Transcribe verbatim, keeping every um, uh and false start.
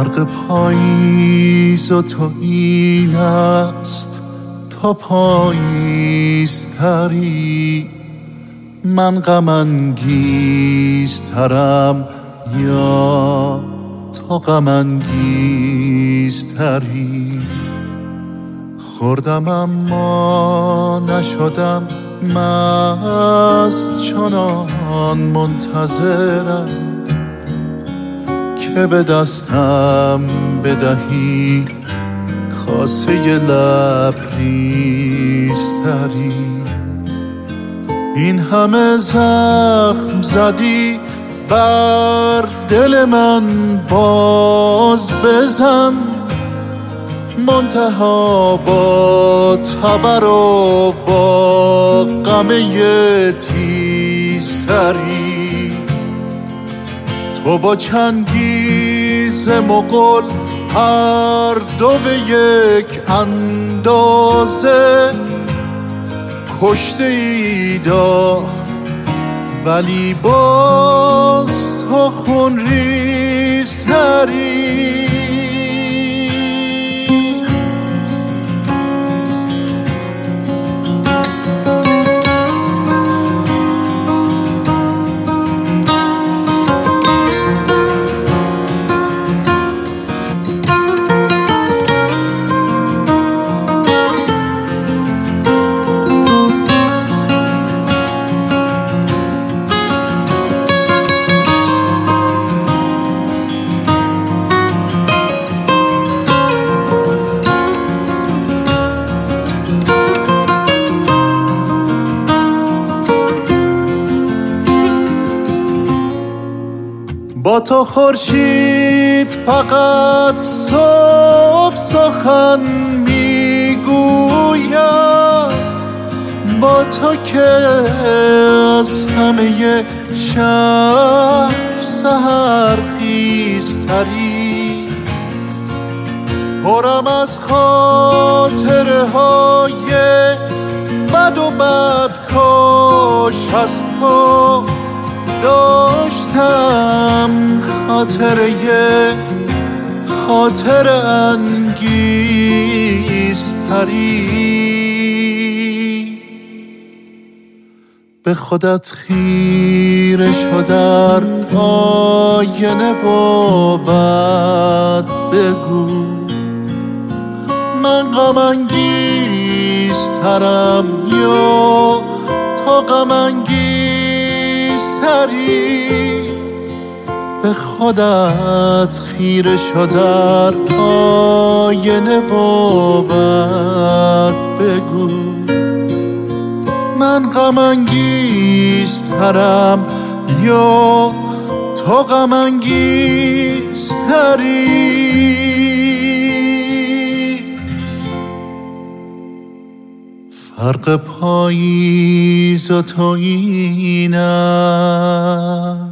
فرق پاییز و تو این است، تو پاییزتری، من غم انگیزترم یا تو غم انگیزتری. خوردم اما نشدم مست، چنان منتظرم که به دستم بدهی کاسه لبریزتری. این همه زخم زدی بر دل من، باز بزن، منتها با تبر و با غم تیزتری. تو با چنگیز مغول هر دو به یک اندازه کشته ایدا، ولی باز تو خونریزتری. با تو خورشید فقط صبح سخن میگوید، با تو که از همه شهر سحرخیزتری. پرم از خاطره های بد و بدکاش از تو داشتم، خاطره خاطر انگیزتری. به خودت خیره شو در آینه و بعد بگو من غم انگیزترم یا تو غم انگیزتری. به خودت خیره شو در آینه و بعد بگو من غم انگیزترم یا تو غم انگیزتری. فرق پاییز و تو این است،